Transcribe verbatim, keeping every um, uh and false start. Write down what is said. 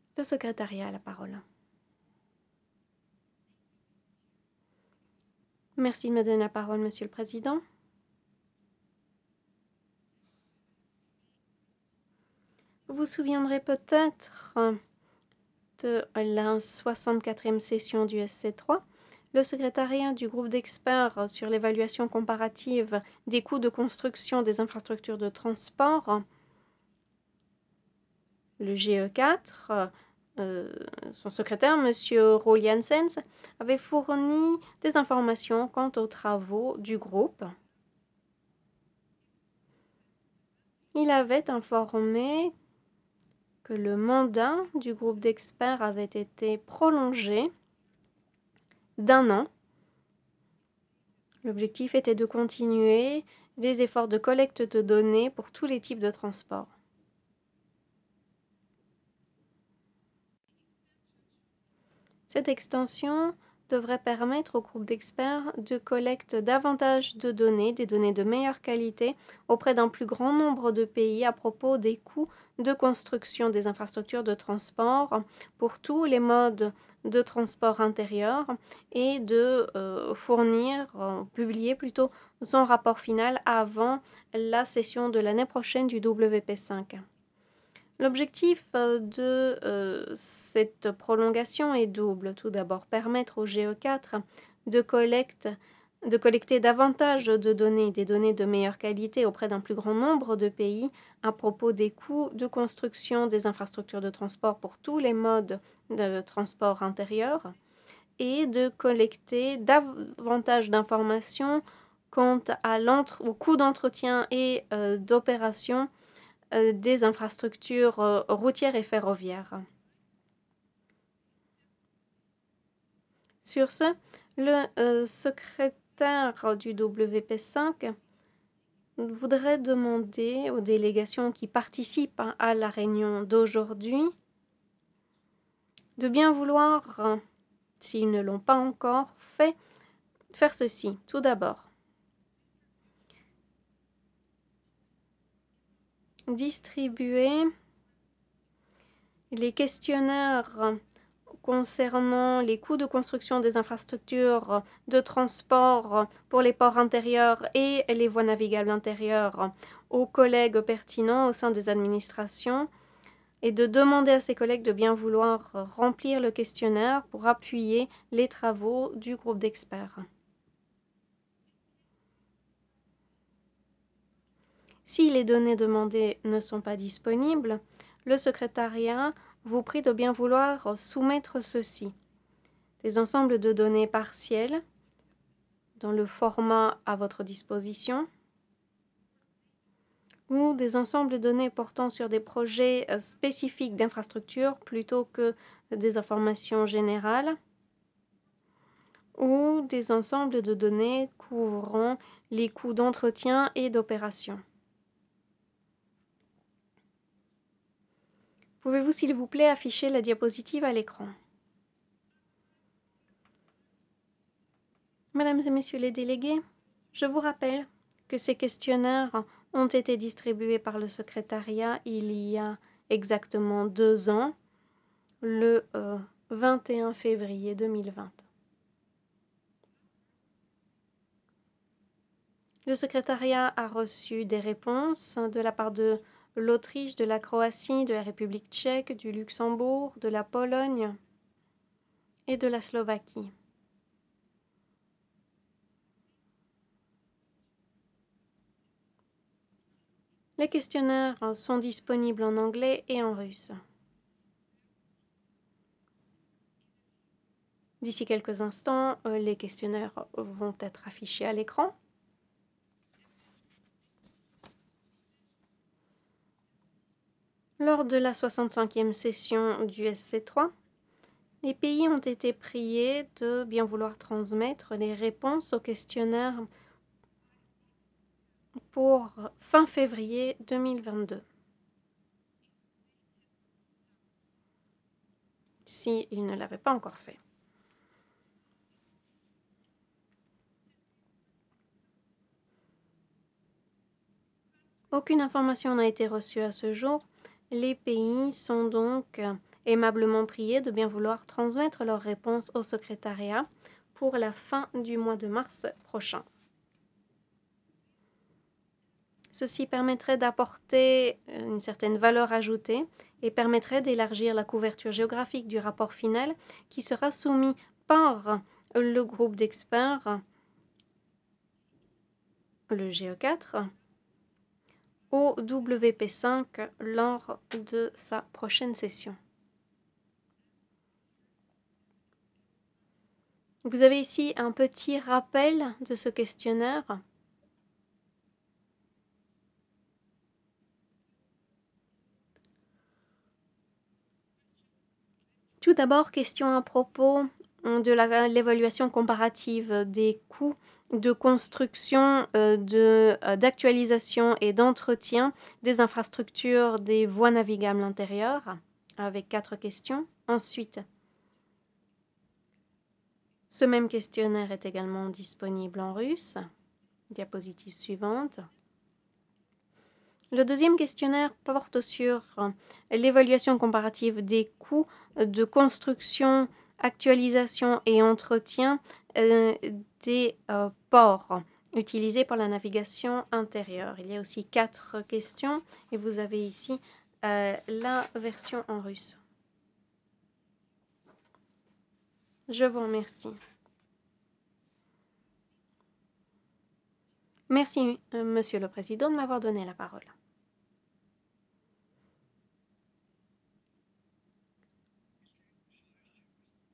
Le secrétariat a la parole. Merci de me donner la parole, Monsieur le Président. Vous vous souviendrez peut-être de la soixante-quatrième session du S C trois. Le secrétariat du groupe d'experts sur l'évaluation comparative des coûts de construction des infrastructures de transport, le G E quatre, euh, son secrétaire, M. Roel Janssens, avait fourni des informations quant aux travaux du groupe. Il avait informé que le mandat du groupe d'experts avait été prolongé d'un an. L'objectif était de continuer les efforts de collecte de données pour tous les types de transports. Cette extension devrait permettre au groupe d'experts de collecter davantage de données, des données de meilleure qualité, auprès d'un plus grand nombre de pays à propos des coûts de construction des infrastructures de transport pour tous les modes de transport intérieur et de euh, fournir, euh, publier plutôt son rapport final avant la session de l'année prochaine du W P cinq. L'objectif de euh, cette prolongation est double. Tout d'abord, permettre au G E quatre de, collecte, de collecter davantage de données, des données de meilleure qualité auprès d'un plus grand nombre de pays à propos des coûts de construction des infrastructures de transport pour tous les modes de transport intérieur et de collecter davantage d'informations quant à au coût d'entretien et euh, d'opération euh, des infrastructures euh, routières et ferroviaires. Sur ce, le euh, secrétaire du W P cinq voudrait demander aux délégations qui participent à la réunion d'aujourd'hui de bien vouloir, euh, s'ils ne l'ont pas encore fait, faire ceci. Tout d'abord, distribuer les questionnaires concernant les coûts de construction des infrastructures de transport pour les ports intérieurs et les voies navigables intérieures aux collègues pertinents au sein des administrations et de demander à ces collègues de bien vouloir remplir le questionnaire pour appuyer les travaux du groupe d'experts. Si les données demandées ne sont pas disponibles, le secrétariat vous prie de bien vouloir soumettre ceci. Des ensembles de données partielles dans le format à votre disposition ou des ensembles de données portant sur des projets spécifiques d'infrastructure plutôt que des informations générales ou des ensembles de données couvrant les coûts d'entretien et d'opération. Pouvez-vous s'il vous plaît afficher la diapositive à l'écran? Mesdames et messieurs les délégués, je vous rappelle que ces questionnaires ont été distribués par le secrétariat il y a exactement deux ans, le euh, vingt et un février deux mille vingt. Le secrétariat a reçu des réponses de la part de l'Autriche, de la Croatie, de la République tchèque, du Luxembourg, de la Pologne et de la Slovaquie. Les questionnaires sont disponibles en anglais et en russe. D'ici quelques instants, les questionnaires vont être affichés à l'écran. Lors de la soixante-cinquième session du S C trois, les pays ont été priés de bien vouloir transmettre les réponses aux questionnaires pour fin février deux mille vingt-deux. S'ils ne l'avaient pas encore fait. Aucune information n'a été reçue à ce jour. Les pays sont donc aimablement priés de bien vouloir transmettre leurs réponses au secrétariat pour la fin du mois de mars prochain. Ceci permettrait d'apporter une certaine valeur ajoutée et permettrait d'élargir la couverture géographique du rapport final qui sera soumis par le groupe d'experts, le G E quatre, au W P cinq lors de sa prochaine session. Vous avez ici un petit rappel de ce questionnaire. Tout d'abord, question à propos de la, l'évaluation comparative des coûts de construction, euh, de, euh, d'actualisation et d'entretien des infrastructures des voies navigables intérieures, avec quatre questions. Ensuite, ce même questionnaire est également disponible en russe. Diapositive suivante. Le deuxième questionnaire porte sur l'évaluation comparative des coûts de construction, actualisation et entretien euh, des euh, ports utilisés pour la navigation intérieure. Il y a aussi quatre questions et vous avez ici euh, la version en russe. Je vous remercie. Merci, euh, Monsieur le Président, de m'avoir donné la parole.